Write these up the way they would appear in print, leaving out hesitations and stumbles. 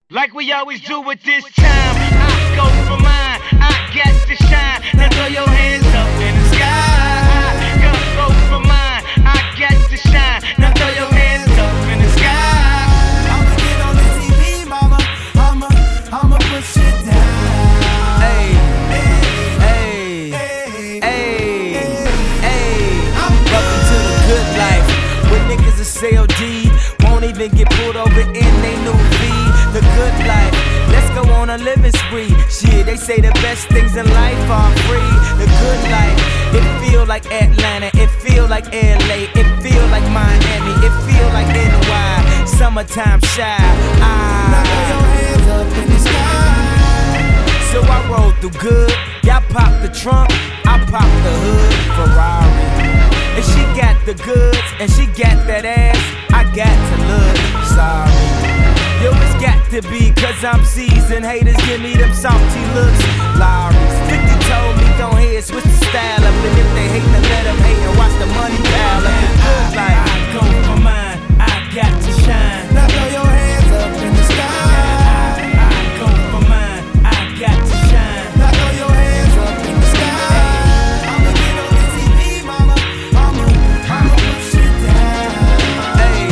Like we always do at this time, I go for mine, I got to shine. Now throw your hands up in the sky. Go for mine, I got to shine. Now throw your hands up in the sky. I'ma get on the TV, mama. I'ma push it down. Hey, hey, hey, hey. Welcome to the good life. When niggas are CLD, won't even get pulled over in they new V. The good life, let's go on a living spree. Shit, they say the best things in life are free. The good life, it feel like Atlanta, it feel like LA, it feel like Miami, it feel like NY. Summertime shy. Now throw your hands up in the sky. So I roll through good, y'all pop the trunk, I pop the hood, Ferrari. And she got the goods, and she got that ass, I got to look sorry. Yo, it's got to be, cause I'm seasoned. Haters give me them salty looks. Lowry's 50 told me, go ahead, switch the style up. And if they hate, then let them hate and watch the money pile up. The good life, I go for mine, I got to shine. Now throw your hands up in the sky. I go for mine, I got to shine. Now throw your hands up in the sky. I'ma get on the TV, mama. I'ma push it down. Hey,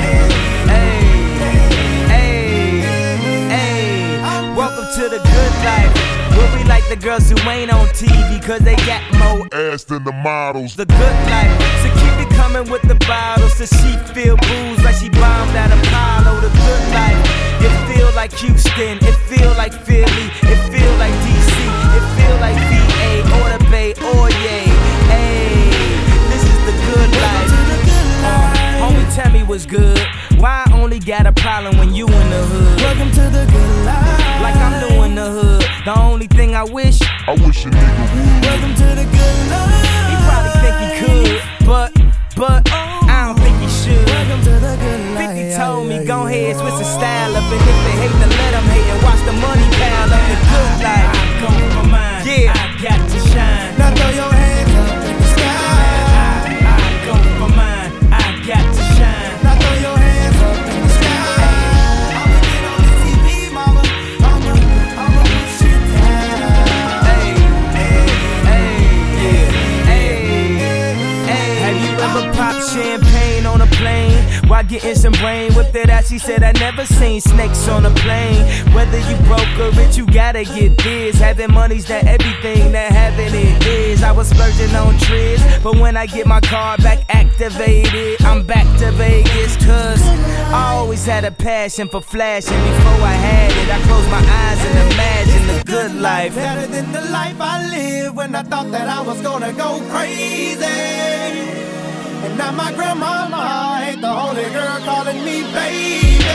welcome to the good life. Where we like the girls who ain't on TV, cause they got more ass than the models. the good life. So keep it coming with the bottles. So she feel booze like she bombed at Apollo. The good life. It feel like Houston. It feel like Philly. It feel like DC. It feel like VA or the Bay or yay. Hey, this is the good life. Homie, tell me what's good. Why I only got a problem when you in the hood? Welcome to the good life. Like I'm doing the hood. The only thing I wish, I wish a nigga would. Welcome to the good life. he probably think he could, but I don't think he should. Welcome to the good life. 50 told me, go ahead, switch the style up. And if they hate, then let them hate and watch the money pile up. The good life, I go for mine, yeah, I got to shine. Now throw your hands up in the sky. I go for mine, I got to shine. Now throw your hands up in the sky. I'ma get on the TV, mama. I'ma push it down. Hey, have you ever popped champagne on a plane while getting some brain? Whipped it out, she said I never seen snakes on a plane. Whether you broke or rich, you gotta get this. Having money's not everything that having it is. I was splurging on trips, but when I get my car back activated, I'm back to Vegas. Cause I always had a passion for flashing. Before I had it, I closed my eyes and imagined the good life. Better than the life I lived when I thought that I was gonna go crazy. And now my grandmama ain't the only girl calling me baby.